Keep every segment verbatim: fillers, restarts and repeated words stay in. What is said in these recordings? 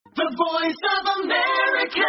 The Voice of America.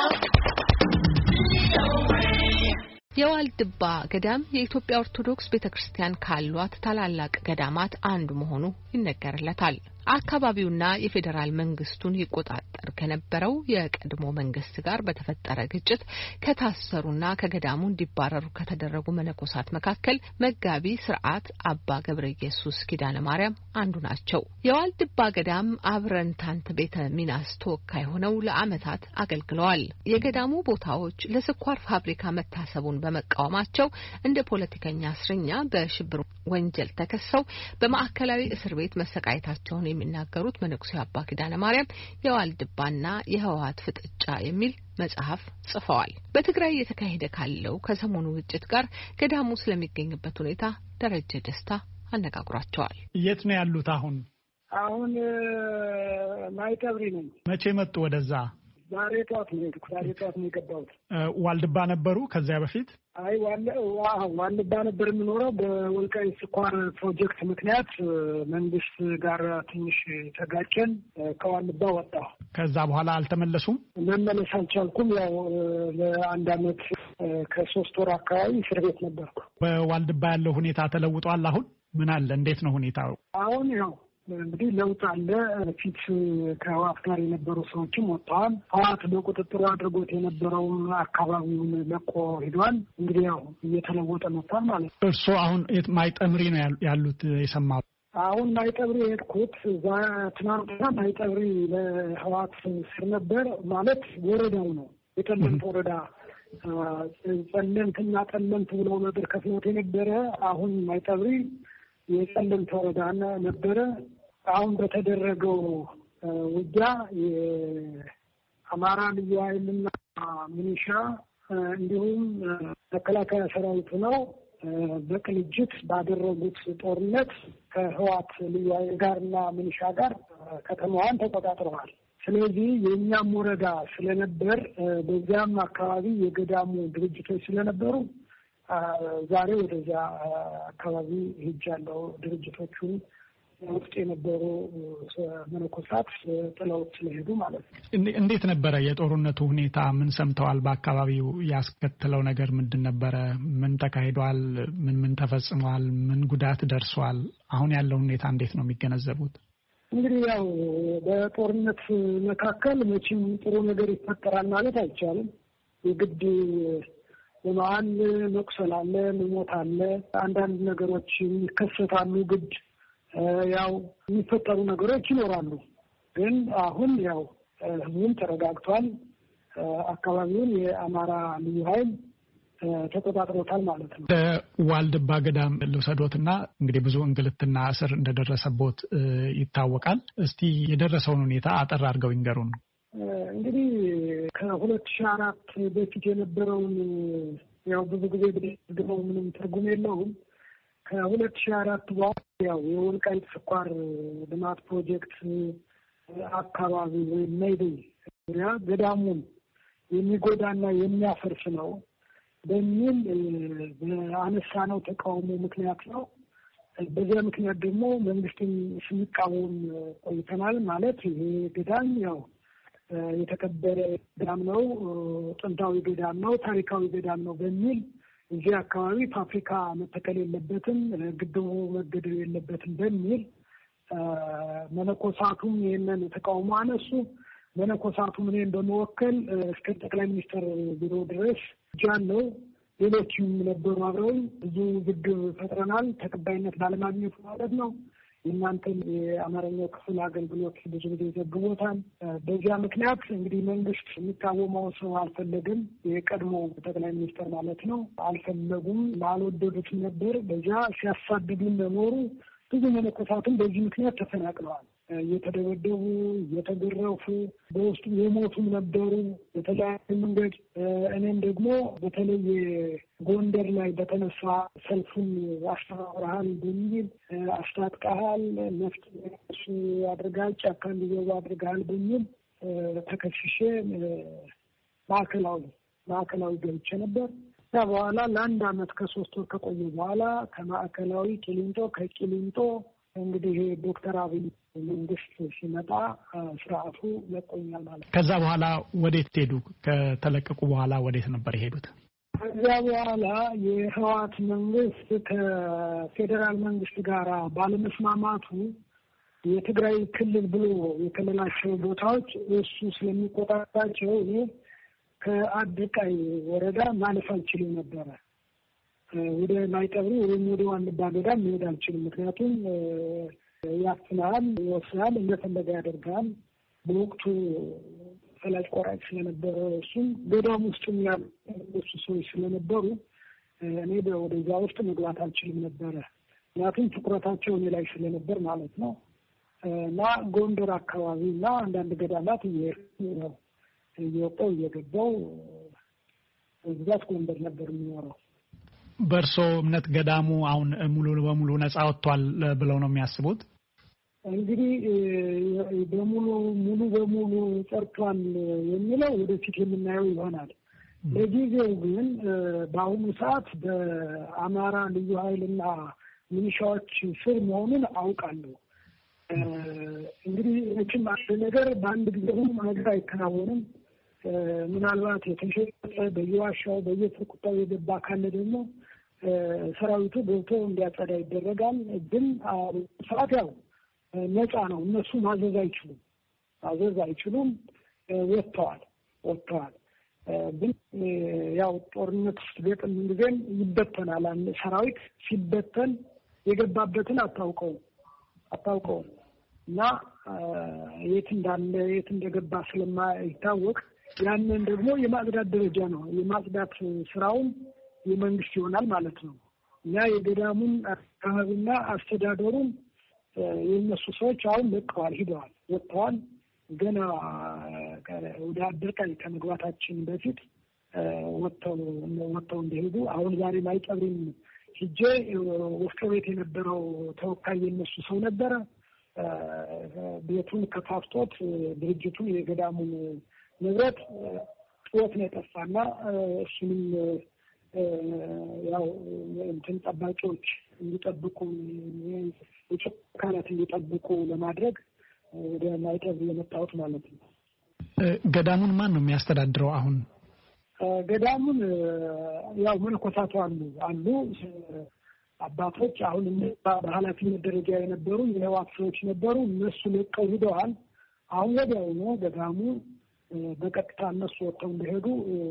የዋልድባ ገዳም የኢትዮጵያ ኦርቶዶክስ ቤተክርስቲያን ካሏት ታላላቅ ገዳማት አንዱ መሆኑ ይነገርለታል። አካባቢውና የፌደራል መንግስቱን ይቆጣጠር ከነበረው የቀድሞ መንግስት ጋር በተፈጠረ ግጭት ከታሰሩና ከገዳሙ እንዲባረሩ ከተደረጉ መነኮሳት መካከል መጋቢ ስርዓት አባ ገብረ ኢየሱስ ኪዳነ ማርያም አንዱ ናቸው። የዋልድባ ገዳም አብረንታንት ቤተ ሚናስ ተወካይ ሆነው ለዓመታት አገልግለዋል። የገዳሙ ቦታዎች ለስኳር ፋብሪካ መታሰቡን በመቃወማቸው እንደ ፖለቲከኛ እስረኛ በሽብር ወንጀል ተከሰው በማዕከላዊ እስር ቤት መሰቃየታቸውን የሚናገሩት መነኩሴ አባ ኪዳነ ማርያም የዋልድባና የህወሓት ፍጥጫ የሚል መጽሐፍ ጽፈዋል። በትግራይ የተካሄደ ካለው ከሰሞኑ ግጭት ጋር ገዳሙ ስለሚገኝበት ሁኔታ ደረጀ ደስታ አነጋግሯቸዋል። የት ነው ያሉት አሁን? አሁን ማይጠብሪ ነኝ። መቼ መጡ ወደዛ? ዛሬ ጧት ነው ዛሬ ጧት ነው የገባሁት። ዋልድባ ነበሩ ከዚያ በፊት? አይ ዋለ ዋልድባ ነበር የምኖረው። በወልቃይት ስኳር ፕሮጀክት ምክንያት መንግስት ጋር ትንሽ ተጋጨን። ከዋልድባ ወጣሁ። ከዛ በኋላ አልተመለሱም? መመለስ አልቻልኩም። ያው ለአንድ አመት ከሶስት ወር አካባቢ እስር ቤት ነበርኩ። በዋልድባ ያለው ሁኔታ ተለውጧል? አሁን ምን አለ? እንዴት ነው ሁኔታው? አሁን ያው እንግዲህ ለውጥ አለ። ፊት ከህወሓት ጋር የነበሩ ሰዎችም ወጥተዋል። ህወሓት በቁጥጥሩ አድርጎት የነበረውን አካባቢውን ለቆ ሄዷል። እንግዲህ ያው እየተለወጠ መጥቷል ማለት ነው። እርስዎ አሁን ማይጠምሪ ነው ያሉት የሰማሁት? አሁን ማይጠብሪ የሄድኩት እዛ ትናንትና ማይጠብሪ ለህወሓት ስር ነበር ማለት ወረዳው ነው የጠለምት ወረዳ ጸለምትና ጠለምት ብለው ነበር ከፍሎት የነበረ። አሁን ማይጠብሪ የጸለምት ወረዳ ነበረ። አሁን በተደረገው ውጊያ የአማራ ልዩ ኃይልና ሚኒሻ እንዲሁም መከላከያ ሰራዊቱ ነው በቅንጅት ባደረጉት ጦርነት ከህወሓት ልዩ ኃይል ጋርና ሚኒሻ ጋር ከተማዋን ተቆጣጥረዋል። ስለዚህ የኛም ወረዳ ስለነበር በዚያም አካባቢ የገዳሙ ድርጅቶች ስለነበሩ ዛሬ ወደዚያ አካባቢ ሄጃለሁ። ድርጅቶቹን ውስጥ የነበሩ መነኮሳት ጥለውት ስለሄዱ ማለት ነው። እንዴት ነበረ የጦርነቱ ሁኔታ? ምን ሰምተዋል? በአካባቢው ያስከተለው ነገር ምንድን ነበረ? ምን ተካሂዷል? ምን ምን ተፈጽሟል? ምን ጉዳት ደርሷል? አሁን ያለው ሁኔታ እንዴት ነው የሚገነዘቡት? እንግዲህ ያው በጦርነት መካከል መቼም ጥሩ ነገር ይፈጠራል ማለት አይቻልም። የግድ በመሀል መቁሰል አለ፣ መሞት አለ፣ አንዳንድ ነገሮች ይከሰታሉ። ግድ ያው የሚፈጠሩ ነገሮች ይኖራሉ። ግን አሁን ያው ህዝቡም ተረጋግቷል። አካባቢውን የአማራ ልዩ ኃይል ተቆጣጥሮታል ማለት ነው። ዋልድባ ገዳም ልውሰዶትና እንግዲህ ብዙ እንግልትና እስር እንደደረሰቦት ይታወቃል። እስቲ የደረሰውን ሁኔታ አጠር አድርገው ይንገሩን። እንግዲህ ከሁለት ሺህ አራት በፊት የነበረውን ያው ብዙ ጊዜ ብድግመው ምንም ትርጉም የለውም። ከሁለት ሺህ አራት በኋላ ያው የወልቃይት ስኳር ልማት ፕሮጀክት አካባቢ ወይም ሜይዴይ ዙሪያ ገዳሙን የሚጎዳና የሚያፈርስ ነው በሚል በአነሳነው ተቃውሞ ምክንያት ነው። በዚያ ምክንያት ደግሞ መንግስትን ስንቃወም ቆይተናል። ማለት ይሄ ገዳም ያው የተከበረ ገዳም ነው፣ ጥንታዊ ገዳም ነው፣ ታሪካዊ ገዳም ነው በሚል እዚህ አካባቢ ፋብሪካ መተከል የለበትም፣ ግድቡ መገደብ የለበትም በሚል መነኮሳቱም ይህንን ተቃውሞ አነሱ። መነኮሳቱም እኔን በመወከል እስከ ጠቅላይ ሚኒስትር ቢሮ ድረስ ጃለው ሌሎችም ነበሩ አብረውኝ ብዙ ግድብ ፈጥረናል። ተቀባይነት ባለማግኘቱ ማለት ነው። የእናንተን የአማርኛው ክፍል አገልግሎት ብዙ ጊዜ ዘግቦታል። በዚያ ምክንያት እንግዲህ መንግስት የሚቃወመው ሰው አልፈለግም። የቀድሞ ጠቅላይ ሚኒስትር ማለት ነው አልፈለጉም፣ አልወደዱትም ነበር። በዚያ ሲያሳድዱን ለኖሩ ብዙ መነኮሳትም በዚህ ምክንያት ተፈናቅለዋል። እየተደበደቡ እየተገረፉ በውስጡ የሞቱም ነበሩ በተለያየ መንገድ። እኔም ደግሞ በተለይ ጎንደር ላይ በተነሳ ሰልፉን አስተባብረሃል በሚል አስታጥቃሃል፣ ነፍጥ እሱ አድርጋል፣ ጫካ እንዲገቡ አድርገሃል በሚል ተከስሼ ማዕከላዊ ማዕከላዊ ገብቼ ነበር። ከዛ በኋላ ለአንድ አመት ከሶስት ወር ከቆየ በኋላ ከማዕከላዊ ቂሊንጦ ከቂሊንጦ እንግዲህ ዶክተር አብይ መንግስት ሲመጣ ስርዓቱ ለቆኛል ማለት ነው። ከዛ በኋላ ወዴት ሄዱ? ከተለቀቁ በኋላ ወዴት ነበር የሄዱት? ከዛ በኋላ የህወሓት መንግስት ከፌዴራል መንግስት ጋር ባለመስማማቱ የትግራይ ክልል ብሎ የክልላቸው ቦታዎች እሱ ስለሚቆጣጣቸው እኔ ከአደቃይ ወረዳ ማለፍ አልችልም ነበረ። ወደ ማይጠብሪ ወይም ወደ ዋልባ ገዳም መሄድ አልችልም። ምክንያቱም ያፍናል፣ ይወስናል፣ እንደፈለገ ያደርጋል። በወቅቱ ፈላጭ ቆራጭ ስለነበረ እሱም ገዳም ውስጥ ያሉ እሱ ሰዎች ስለነበሩ እኔ ወደዛ ውስጥ መግባት አልችልም ነበረ። ምክንያቱም ትኩረታቸው እኔ ላይ ስለነበር ማለት ነው። እና ጎንደር አካባቢ እና አንዳንድ ገዳማት እየሄድኩ እየወጣሁ እየገባሁ እዛት ጎንደር ነበር የሚኖረው። በእርሶ እምነት ገዳሙ አሁን ሙሉ በሙሉ ነፃ ወጥቷል ብለው ነው የሚያስቡት? እንግዲህ በሙሉ ሙሉ በሙሉ ጸርቷል የሚለው ወደፊት የምናየው ይሆናል። ለጊዜው ግን በአሁኑ ሰዓት በአማራ ልዩ ኃይልና ሚሊሻዎች ስር መሆኑን አውቃለሁ። እንግዲህ እቺም አንድ ነገር በአንድ ጊዜ ሁሉ ነገር አይከናወንም። ምናልባት የተሸጠ በየዋሻው በየፍርቁታው የገባ ካለ ደግሞ ሰራዊቱ ገብቶ እንዲያጸዳ ይደረጋል። ግን ሰዓት ያው ነፃ ነው። እነሱ ማዘዝ አይችሉም ማዘዝ አይችሉም ወጥተዋል ወጥተዋል። ግን ያው ጦርነት ስትገጥም ጊዜም ይበተናል። አንድ ሰራዊት ሲበተን የገባበትን አታውቀው አታውቀው እና የት እንዳለ የት እንደገባ ስለማይታወቅ ያንን ደግሞ የማጽዳት ደረጃ ነው። የማጽዳት ስራውን የመንግስት ይሆናል ማለት ነው። እና የገዳሙን አካባቢና አስተዳደሩን የነሱ ሰዎች አሁን ለቀዋል፣ ሂደዋል፣ ወጥተዋል። ገና ወደ አደርቃይ ከመግባታችን በፊት ወጥተው ወጥተው እንደሄዱ አሁን ዛሬ ማይጠብሪም ሂጄ ወፍጮ ቤት የነበረው ተወካይ የነሱ ሰው ነበረ። ቤቱን ከፋፍቶት ድርጅቱን የገዳሙን ንብረት ጥወት ነው የጠፋና እሱንም ያው እንትን ጠባቂዎች እንዲጠብቁ የጨካናት እንዲጠብቁ ለማድረግ ወደ ማይጠብሪ የመጣሁት ማለት ነው። ገዳሙን ማን ነው የሚያስተዳድረው አሁን? ገዳሙን ያው መነኮሳቱ አሉ አሉ አባቶች አሁን በኃላፊነት ደረጃ የነበሩ የህወሓት ሰዎች ነበሩ። እነሱ ለቀው ሄደዋል። አሁን ወዲያው ነው ገዳሙ በቀጥታ እነሱ ወጥተው እንደሄዱ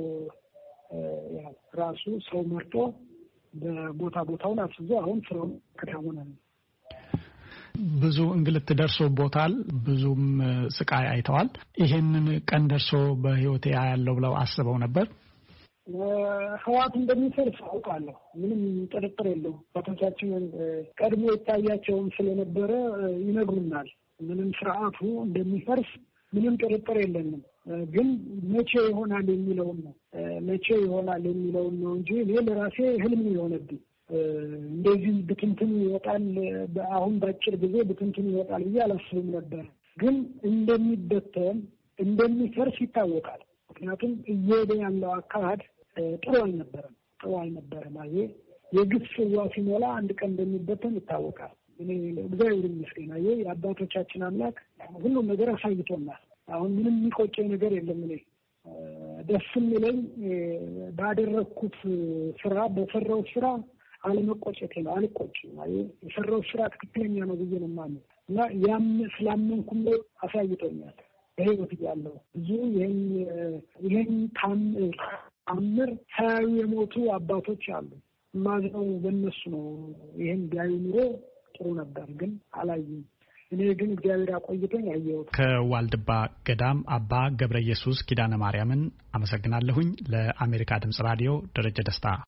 ያው ራሱ ሰው መርጦ በቦታ ቦታውን አስይዞ አሁን ስራውን ከዳሙና ነው። ብዙ እንግልት ደርሶቦታል፣ ብዙም ስቃይ አይተዋል። ይሄንን ቀን ደርሶ በህይወቴ ያለው ብለው አስበው ነበር? ህወሓት እንደሚፈርስ አውቃለሁ። ምንም ጥርጥር የለውም። አባቶቻችንን ቀድሞ የታያቸውም ስለነበረ ይነግሩናል። ምንም ስርዓቱ እንደሚፈርስ ምንም ጥርጥር የለንም። ግን መቼ ይሆናል የሚለውን ነው መቼ ይሆናል የሚለውን ነው እንጂ እኔ ለራሴ ህልም የሆነብኝ እንደዚህ ብትንትን ይወጣል አሁን ባጭር ጊዜ ብትንትን ይወጣል ብዬ አላስብም ነበር። ግን እንደሚበተን እንደሚፈርስ ይታወቃል። ምክንያቱም እየሄደ ያለው አካሄድ ጥሩ አልነበረም ጥሩ አልነበረም። አየህ የግፍ ጽዋ ሲሞላ አንድ ቀን እንደሚበተን ይታወቃል። እኔ እግዚአብሔር ይመስገን አየህ የአባቶቻችን አምላክ ሁሉም ነገር አሳይቶናል። አሁን ምንም የሚቆጨኝ ነገር የለም። እኔ ደስ የሚለኝ ባደረኩት ስራ በሰራው ስራ አለመቆጨቴ ነው። አልቆጭም። አየህ የሰራው ስራ ትክክለኛ ነው ብዬ ነው የማምነው እና ያም ስላመንኩም ላይ አሳይቶኛል። በህይወት ያለው ብዙ ይሄን ይሄን ታምር ሳያዩ የሞቱ አባቶች አሉ። ማዝነው በእነሱ ነው። ይሄን ቢያዩ ኑሮ ጥሩ ነበር፣ ግን አላዩም። እኔ ግን እግዚአብሔር አቆይቶኝ አየሁት። ከዋልድባ ገዳም አባ ገብረ ኢየሱስ ኪዳነ ማርያምን አመሰግናለሁኝ። ለአሜሪካ ድምጽ ራዲዮ ደረጀ ደስታ።